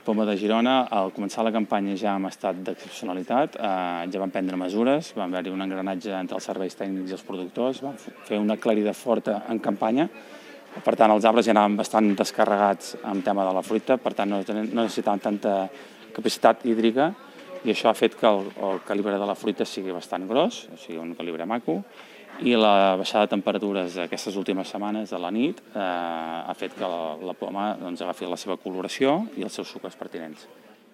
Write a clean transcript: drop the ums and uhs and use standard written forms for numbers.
Poma de Girona, al començar la campanya ja en estat d'excepcionalitat, ja van prendre mesures, va haver-hi un engranatge entre els serveis tècnics i els productors, van fer una aclarida forta en campanya, per tant els arbres ja anaven bastant descarregats en tema de la fruita, per tant no necessitaven tanta capacitat hídrica i això ha fet que el calibre de la fruita sigui bastant gros, o sigui un calibre maco, i la baixada de temperatures d'aquestes últimes setmanes a la nit ha fet que la poma agafi la seva coloració i els seus sucres pertinents.